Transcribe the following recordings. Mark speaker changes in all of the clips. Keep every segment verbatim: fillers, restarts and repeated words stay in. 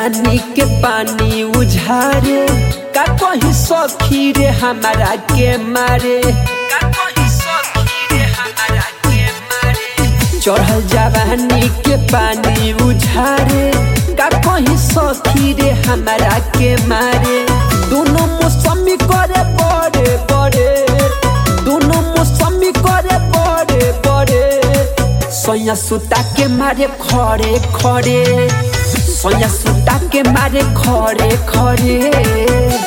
Speaker 1: जवानी के पानी उझारे का कहीं सखी रे हमारा के मारे का कहीं सखी रे हमारा के मारे चढ़ल जवानी के पानी उझारे का कहीं सखी रे हमारा के मारे दोनों मौसमी करे बड़े बड़े दोनों मौसमी करे बड़े बड़े सोया सुता के मारे खड़े खड़े सोया सुता के मारे खड़े खड़े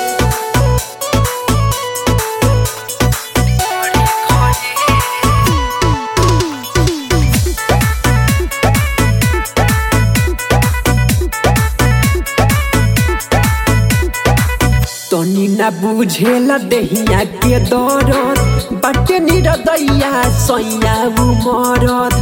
Speaker 1: तनी ना बुझेला देहिया के दरद बाटे निरदैया सैया उमरद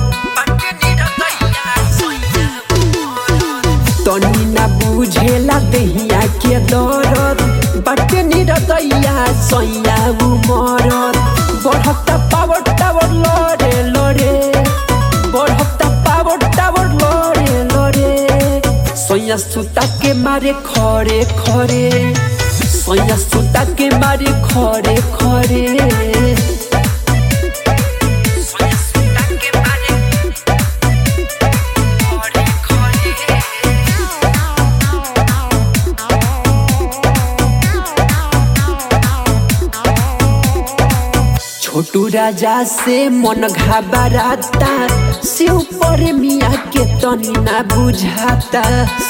Speaker 1: तनी ना बुझेला देहिया के दरद बाटे निरदैया सैया उमरद बढ़ता पावर टावर लड़े लड़े बढ़ता पावर टावर लड़े लड़े सैया सुता के मारे खड़े खड़े सोया सुता के मारे खड़े खड़े सोया सुता के मारे खड़े खड़े छोटू राजा से मन घबराता शिव पर मिया के तनी ना बुझाता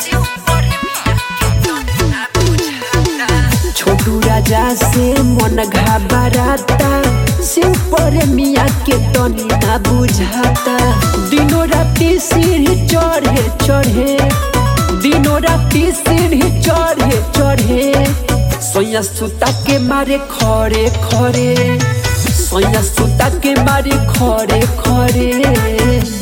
Speaker 1: छोटू राजा से मन घबराता शिव पर मिया के तनी ना बुझाता दिनों राती सीढ़ी चढ़े चढ़े दिनों राती सीढ़ी चढ़े चढ़े सोया सुता के मारे खड़े खड़े सोया सुता के मारे खड़े खड़े।